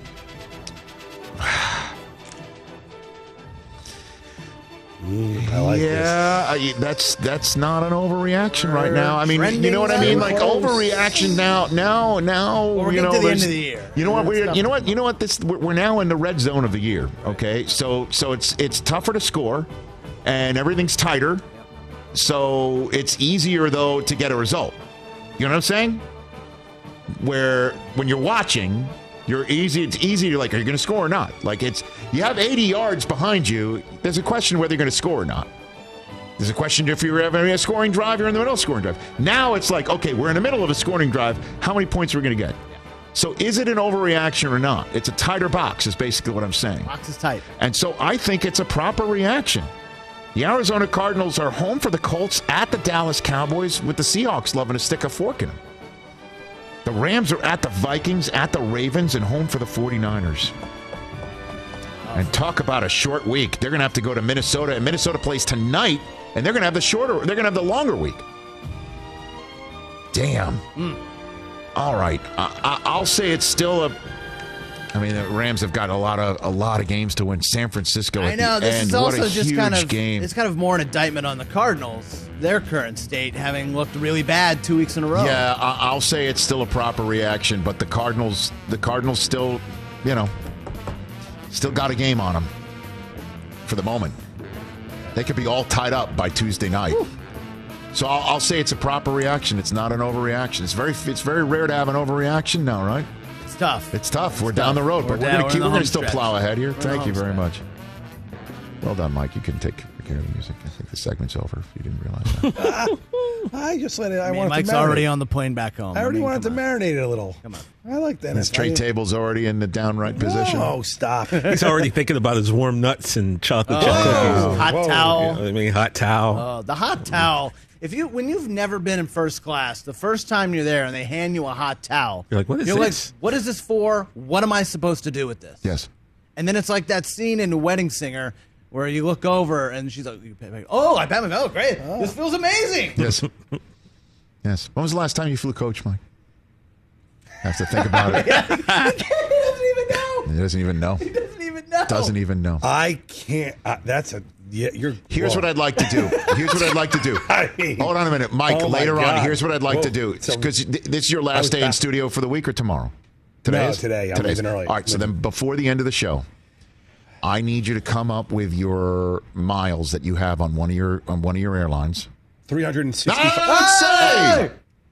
Mm, I like yeah, I, that's that's not an overreaction right now. I mean, you Trending know what I mean? Like close. overreaction now. Now, now. Well, we're you getting know, to the end there's- of the year. You know what? It's We're, tough. you know what? You know what? This we're we're now in the red zone of the year. Okay, so so it's it's tougher to score, and everything's tighter. So it's easier though to get a result. You know what I'm saying? Where when you're watching, you're easy. It's easy to like, are you going to score or not? Like it's you have eighty yards behind you. There's a question whether you're going to score or not. There's a question if you're having a scoring drive, you're in the middle of a scoring drive. Now it's like, okay, we're in the middle of a scoring drive. How many points are we going to get? So is it an overreaction or not? It's a tighter box is basically what I'm saying. Box is tight. And so I think it's a proper reaction. The Arizona Cardinals are home for the Colts at the Dallas Cowboys with the Seahawks loving to stick a fork in them. The Rams are at the Vikings, at the Ravens, and home for the forty-niners. And talk about a short week. They're going to have to go to Minnesota, and Minnesota plays tonight, and they're going to have the shorter, they're going to have the longer week. Damn. Mm. All right. I, I, I'll say it's still a. I mean, the Rams have got a lot of a lot of games to win. San Francisco at I know the this end. is also what a just huge kind of game. it's kind of more an indictment on the Cardinals, their current state, having looked really bad two weeks in a row. Yeah, I, I'll say it's still a proper reaction, but the Cardinals, the Cardinals still, you know, still got a game on them for the moment. They could be all tied up by Tuesday night. Whew. So I'll, I'll say it's a proper reaction. It's not an overreaction. It's very, it's very rare to have an overreaction now, right? It's tough. It's tough. We're It's down tough. the road, We're but we're down- going to keep. we're We're in the going to still home plow stretch. ahead here. We're in the Thank you home very stretch. much. Well done, Mike. You can take care of the music. I think the segment's over. If you didn't realize that. I just let it. I, I mean, wanted Mike's to marinate. already on the plane back home. I already I mean, wanted to come on. marinate it a little. Come on. I like that. His tray table's already in the downright position. Oh, stop. He's already thinking about his warm nuts and chocolate chip Oh, cookies. hot Whoa. towel. I mean, hot towel. Oh, the hot towel. If you when you've never been in first class, the first time you're there and they hand you a hot towel, You're like, what is you're this? like, what is this for? What am I supposed to do with this? Yes. And then it's like that scene in The Wedding Singer where you look over and she's like, "Oh, I bet my oh great, this feels amazing." Yes. Yes. When was the last time you flew coach, Mike? I have to think about it. he doesn't even know. He doesn't even know. He doesn't even know. Doesn't even know. I can't. Uh, that's a. Yeah, you're. Here's wrong. what I'd like to do. Here's what I'd like to do. I mean- Hold on a minute, Mike. Oh, my later on, God. here's what I'd like Whoa. to do. So- Because this is your I last was day in back- studio for the week or tomorrow? Today No, is? today. I'm Today's. leaving early. All right, so then before the end of the show, I need you to come up with your miles that you have on one of your on one of your airlines. three hundred sixty. Say!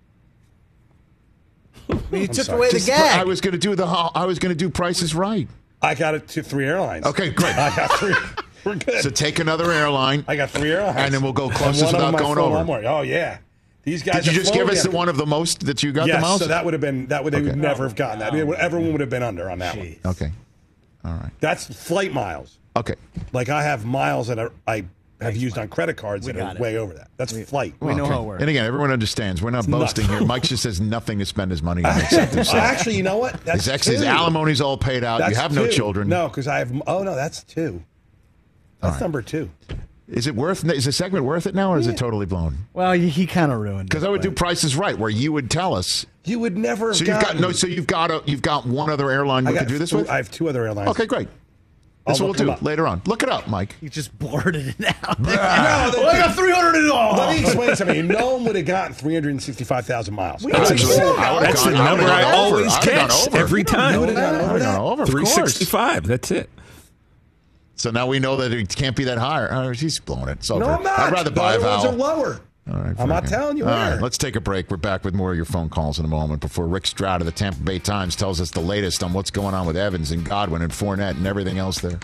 You took sorry. away the Just- gag. I was going to do the ho- I was going to do prices right. I got it to three airlines. Okay, great. I got three. We're good. So take another airline. I got three airlines, And then we'll go And closest one of without them I going flew over. one more. Oh yeah, these guys. Did you have just give flown us the me. one of the most that you got Yes, the most? so that would have been that would they would Okay. never have gotten that. Everyone would have been under on that one. Okay. All right. That's flight miles. Okay. Like I have miles that are, I have used on credit cards We that got are it. way over that. That's flight. We know Okay. how it works. And again, everyone understands. We're not It's boasting nuts. here. Mike just has nothing to spend his money on except himself. Actually, you know what? That's his ex, his two. alimony's all paid out. That's you have no two. children. No, because I have. Oh no, that's two. That's right. number two. Is it worth? Is the segment worth it now, or is it totally blown? Well, he, he kind of ruined it. Because I would do Prices Right, where you would tell us. You would never. Have So you've got gotten- no. So you've got a. You've got one other airline I we got could do this two- with. I have two other airlines. Okay, great. I'll That's what look we'll them do up. later on. Look it up, Mike. He just blurted it out. No, well, I got three hundred dollars. Let me explain something. No one would have gotten three hundred sixty-five thousand miles. Actually, I would've That's gone- the I number would've I gone over. always I would've gone catch over. every time. You would have gone I over would've that. gone over, of three course. sixty-five. That's it. So now we know that it can't be that high. Oh, he's blowing it. It's over. No, I'm not. I'd rather The buy a other ones vowel. are lower. All right, I'm not fair. telling you All where. right, let's take a break. We're back with more of your phone calls in a moment before Rick Stroud of the Tampa Bay Times tells us the latest on what's going on with Evans and Godwin and Fournette and everything else there.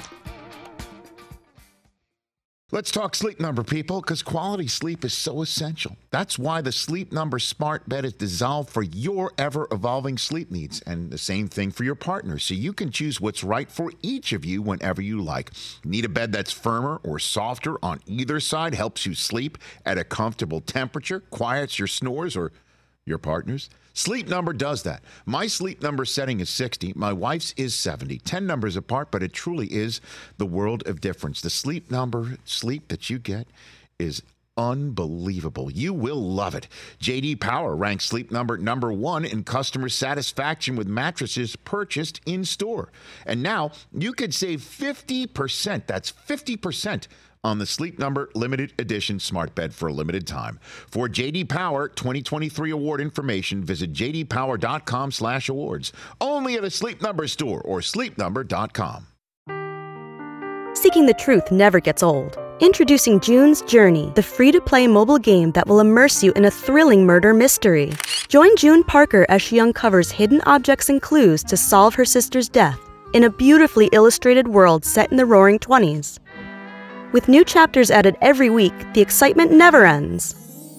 Let's talk Sleep Number, people, because quality sleep is so essential. That's why the Sleep Number smart bed is designed for your ever-evolving sleep needs, and the same thing for your partner, so you can choose what's right for each of you whenever you like. Need a bed that's firmer or softer on either side, helps you sleep at a comfortable temperature, quiets your snores or your partner's? Sleep Number does that. My Sleep Number setting is sixty. My wife's is seventy. ten numbers apart, but it truly is the world of difference. The Sleep Number sleep that you get is unbelievable. You will love it. J D Power ranks Sleep Number number one in customer satisfaction with mattresses purchased in store. And now you could save fifty percent. That's fifty percent on the Sleep Number limited edition smart bed for a limited time. For J D Power twenty twenty-three award information, visit j d power dot com slash awards. Only at a Sleep Number store or sleep number dot com. Seeking the truth never gets old. Introducing June's Journey, the free-to-play mobile game that will immerse you in a thrilling murder mystery. Join June Parker as she uncovers hidden objects and clues to solve her sister's death in a beautifully illustrated world set in the roaring twenties. With new chapters added every week, the excitement never ends.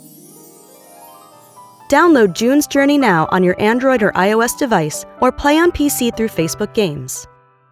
Download June's Journey now on your Android or iOS device, or play on P C through Facebook Games.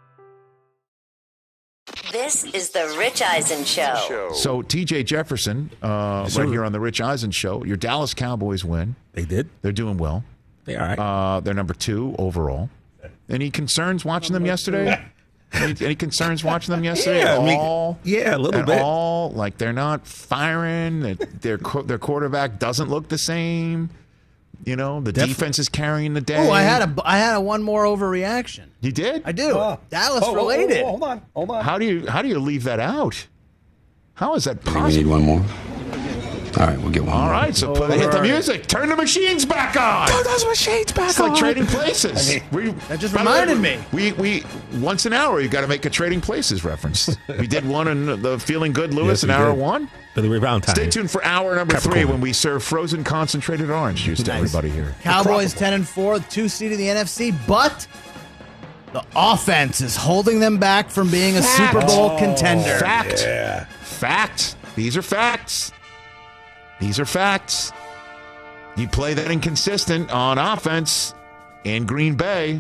This is the Rich Eisen Show. So T J Jefferson, uh, Yes, right sir. here on the Rich Eisen Show, your Dallas Cowboys win. They did. They're doing well. They all right. Uh, they're number two overall. Any concerns watching them yesterday? Any, any concerns watching them yesterday? Yeah, at I mean, all? yeah, a little at bit. all? Like they're not firing. That their qu- their quarterback doesn't look the same. You know, the Def- defense is carrying the day. Oh, I had a I had a one more overreaction. You did? I do. Oh. Dallas Oh, oh, oh, related. oh, hold on, hold on. How do you how do you leave that out? How is that possible? one more. All right, we'll get one. All more. right, so put, hit the music. Turn the machines back on. Turn those machines back It's on. like Trading Places. I mean, we, that just by the way, reminded me. We we once an hour you got to make a Trading Places reference. We did one in the Feeling Good Lewis Yes, in we hour did. one. Billy Ray Valentine. Stay tuned for hour number Capricorn. three when we serve frozen concentrated orange juice to Nice. everybody here. Cowboys ten and four, two seed in the N F C, but the offense is holding them back from being a Fact. Super Bowl Oh, contender. Fact. Yeah. Fact. These are facts. These are facts. You play that inconsistent on offense in Green Bay,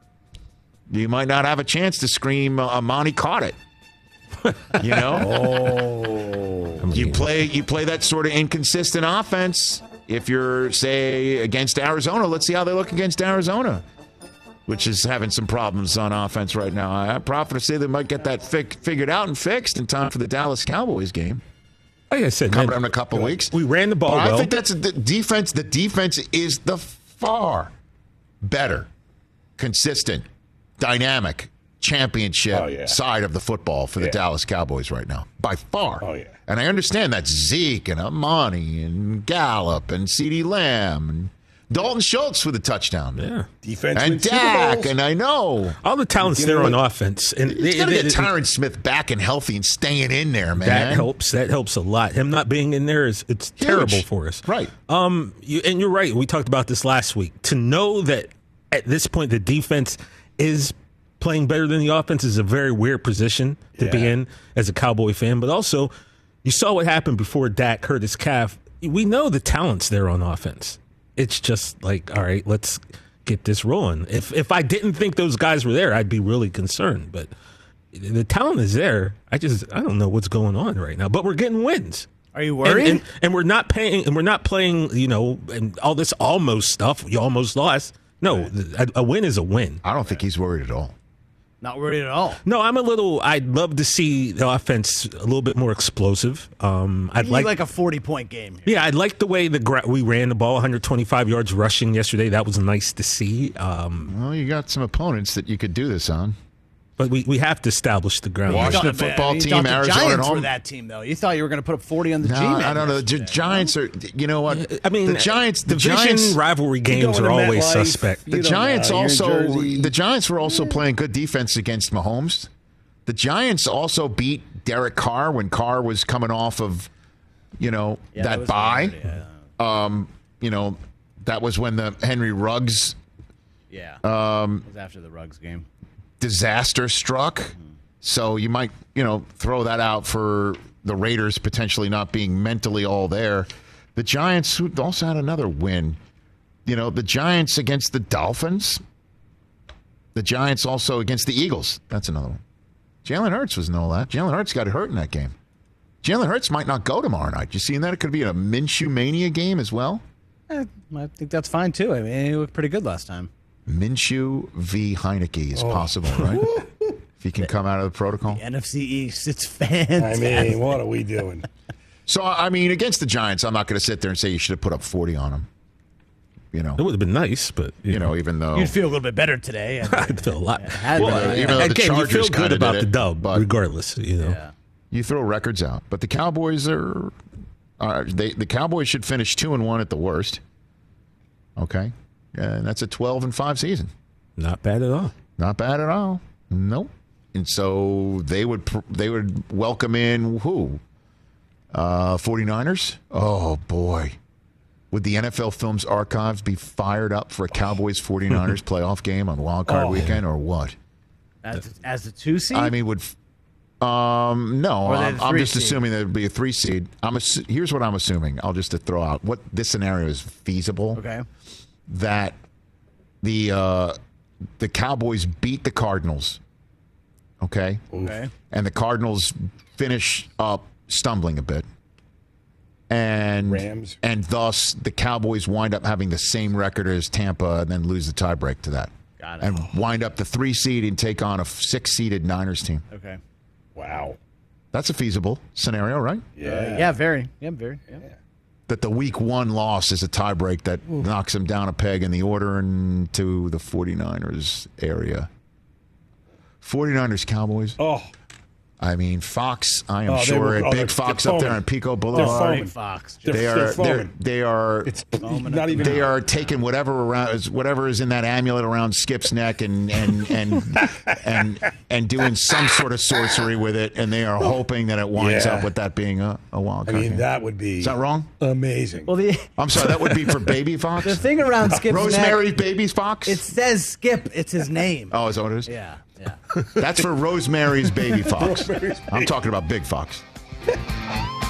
you might not have a chance to scream, uh, Monty caught it. You know? Oh. You play you play that sort of inconsistent offense. If you're, say, against Arizona, let's see how they look against Arizona, which is having some problems on offense right now. I profit to say they might get that fi- figured out and fixed in time for the Dallas Cowboys game. Like I said, Coming man, up in a couple of weeks. we ran the ball But well. I think that's a, the defense. The defense is the far better, consistent, dynamic championship Oh, yeah. side of the football for the Yeah. Dallas Cowboys right now, by far. Oh, yeah. And I understand that's Zeke and Amani and Gallup and CeeDee Lamb and Dalton Schultz with a touchdown. yeah. Defense And wins Super Dak, Bowls. and I know. All the talent's You there know on what? offense. And It's they- got to they- get Tyron Smith back and healthy and staying in there, man. That helps. That helps a lot. Him not being in there is it's Huge. terrible for us. Right. Um. You, and you're right. We talked about this last week. To know that at this point the defense is playing better than the offense is a very weird position to be Yeah. in as a Cowboy fan. But also, you saw what happened before Dak hurt his calf. We know the talent's there on offense. It's just like, all right, let's get this rolling. If if I didn't think those guys were there, I'd be really concerned. But the talent is there. I just I don't know what's going on right now. But we're getting wins. Are you And, worried? and, and we're not paying, and we're not playing, you know, and all this almost stuff. You almost lost. No, a, a win is a win. I don't think he's worried at all. Not worried at all. No, I'm a little. I'd love to see the offense a little bit more explosive. Um, I'd You like, need like a forty-point game. yeah, I'd like the way the gra- we ran the ball, one hundred twenty-five yards rushing yesterday. That was nice to see. Um, Well, you got some opponents that you could do this on. but we, we have to establish the ground. Washington You thought- football you team, thought the Arizona at Giants home. were that team, though. You thought you were going to put up forty on the No, G-Man. I don't know. The Gi- yesterday. Giants are. You know what? I mean, the Giants. The division Giants. rivalry games going are to always MetLife. suspect. The You don't Giants know. You're in also. Jersey. The Giants were also playing good defense against Mahomes. The Giants also beat Derek Carr when Carr was coming off of, you know, Yeah, that that was bye. weird, yeah. Um, you know, that was when the Henry Ruggs Yeah. um, it was after the Ruggs game. disaster struck. So you might, you know, throw that out for the Raiders potentially not being mentally all there. The Giants who also had another win. You know, the Giants against the Dolphins. The Giants also against the Eagles. That's another one. Jalen Hurts was in all that. Jalen Hurts got hurt in that game. Jalen Hurts might not go tomorrow night. You seeing that? It could be a Minshew Mania game as well. Eh, I think that's fine, too. I mean, he looked pretty good last time. Minshew v. Heineke is Oh. possible, right? If he can come out of the protocol. The N F C East, it's fantastic. I mean, what are we doing? So, I mean, against the Giants, I'm not going to sit there and say you should have put up forty on them. You know, It would have been nice, but you, you know, even though You'd feel a little bit better today. and- I'd feel a lot. had Well, to, even though the again, you Chargers feel good kinda about did the it, dub, but- regardless. You know, yeah. you throw records out, but the Cowboys are, are they? The Cowboys should finish two and one at the worst. Okay, and that's a twelve and five season. not bad at all. Not bad at all. Nope. And so they would pr- they would welcome in who? Uh, 49ers? Oh, boy. Would the N F L Films Archives be fired up for a Cowboys 49ers playoff game on Wild Card Oh. Weekend or what? As, as the two seed? I mean, would um no, Or they're I'm, the I'm three just seed. assuming that it would be a three seed. I'm assu- here's what I'm assuming. I'll just to throw out what this scenario is feasible. okay. That the uh, the Cowboys beat the Cardinals. Okay, Okay. and the Cardinals finish up stumbling a bit, and Rams. and thus the Cowboys wind up having the same record as Tampa, and then lose the tiebreak to that, Got it. and wind up the three seed and take on a six seeded Niners team. Okay. Wow. That's a feasible scenario, right? Yeah. Yeah, very. Yeah, very. Yeah. That the week one loss is a tiebreak that knocks them down a peg in the order into the 49ers area. 49ers Cowboys. Oh, I mean, Fox, I am Oh, they sure, were- at oh, Big they're- Fox they're up there foaming. on Pico They're Boulevard. foaming. Fox. They're- They they're are, they're, foaming. they are, It's not even. they are taking whatever around, is- whatever is in that amulet around Skip's neck, and and and and and doing some sort of sorcery with it, and they are hoping that it winds Yeah. up with that being a, a wild I card mean, game. that would be. Is that wrong? Amazing. Well, the I'm sorry, that would be for Baby Fox. the thing around Skip's Rosemary neck, Baby Fox. it says Skip. It's his name. Oh, is that what it is? Yeah, yeah. That's for Rosemary's Baby Fox. I'm talking about Big Fox.